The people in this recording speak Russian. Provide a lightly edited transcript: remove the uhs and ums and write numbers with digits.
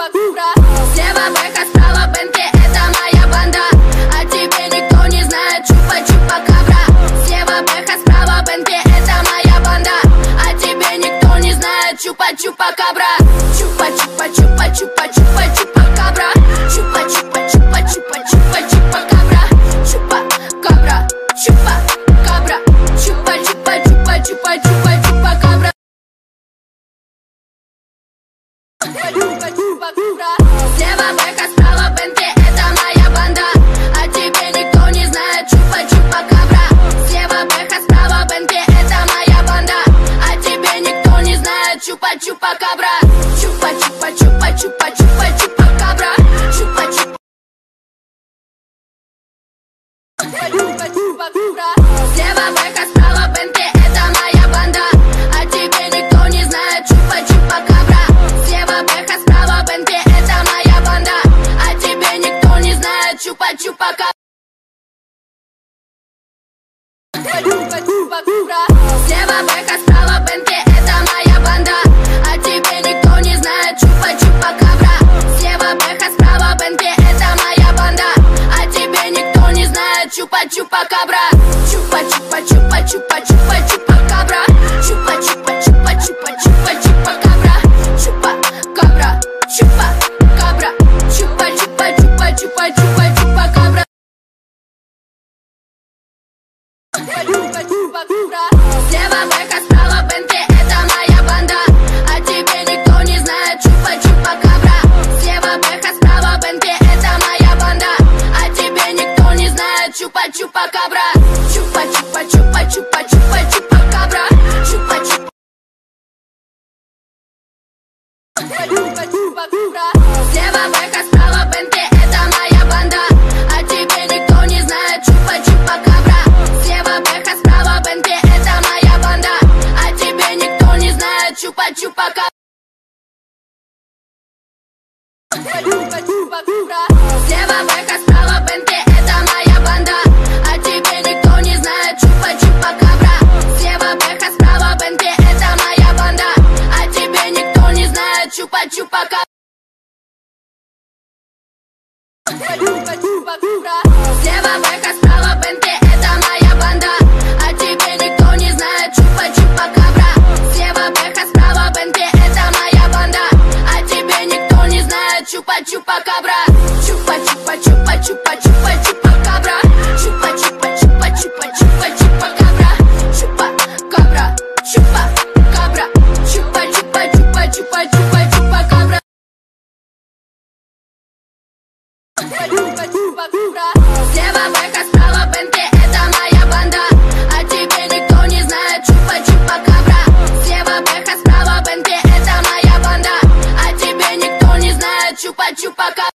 чупа-чупа-кабра. Слева бэха, справа Бентли, это моя банда. А тебе никто не знает, чупа-чупа-кабра. Слева бэха, справа Бентли, это моя банда. А тебе никто не знает, чупа-чупа-кабра. Чупа-чупа-чупа-чупа-чупа-чупа-кабра. Чупа-чупа-чупа-чупа-чупа-чупа-кабра. Чупа-кабра, чупа-кабра. Чупа-чупа-чупа-чупа-чупа-чупа-кабра. Слева бэха, справа Бентли, это моя банда. А тебе никто не знает, чупа-чупа-кабра. Слева бэха, справа Бентли, это моя банда. А тебе никто не знает, чупа-чупа-кабра. Чупа-чупа-чупа-чупа-чупа-чупа-кабра. Чупа-чупа-чупа-чупа-кабра. Слева бэха, справа Бентли, это моя банда. А тебе никто не знает, чупа-чупа-кабра. Слева бэха, справа Бентли, это моя банда. А тебе никто не знает, чупа-чупа-кабра. Чупа-чупа-чупа-кабра. Слева бэха, справа Бентли, это моя банда. А тебе никто не знает, чупа-чупа-кабра. Слева бэха, справа Бентли, это моя банда. А тебе никто не знает, чупа-чупа-кабра. Чупа-чупа-чупа-чупа-чупа-чупа-кабра. Чупа-чупа-чупа-чупа-чупа-чупа-кабра. Чупа-кабра, чупа-кабра. Чупа-чупа-чупа-чупа-чупа-чупа-кабра. Чупа-чупа-чупа-кабра. Слева бэха, справа Бентли, это моя банда. А тебе никто не знает, чупа-чупа-кабра. Слева бэха, справа Бентли, это моя банда. А тебе никто не знает, чупа-чупа-кабра. Чупа-чупа-чупа-чупа-чупа-чупа-кабра. Чупа-чупа-чупа-кабра. Слева бэха, справа Бентли, это моя банда. А тебе никто не знает, чупа-чупа-кабра. Слева бэха, справа Бентли, это моя банда. А тебе никто не знает, чупа-чупа-кабра. Чупа-чупа-кабра. Слева бэха, справа Бентли, это моя банда. А тебе никто не знает, чупа-чупа-кабра. Слева бэха, справа Бентли, это моя банда. А тебе никто не знает, чупа-чупа-кабра. Чупа-чупа-кабра. Слева бэха, справа Бентли, это моя банда. А тебе никто не знает, чупа-чупа-кабра. Слева бэха, справа Бентли, это моя банда. А тебе никто не знает, чупа-чупа-кабра. Чупа-чупа-чупа-чупа-чупа-чупа-кабра. Чупа-чупа-чупа-чупа-чупа-чупа-кабра. Чупа-кабра, чупа-кабра. Чупа-чупа-чупа-чупа-чупа-чупа-кабра. Чупа-чупа-кабра. Слева бэха, справа Бентли, это моя банда. А тебе никто не знает, чупа-чупа-кабра. Слева бэха, справа Бентли, это моя банда. А тебе никто не знает, чупа-чупа-кабра.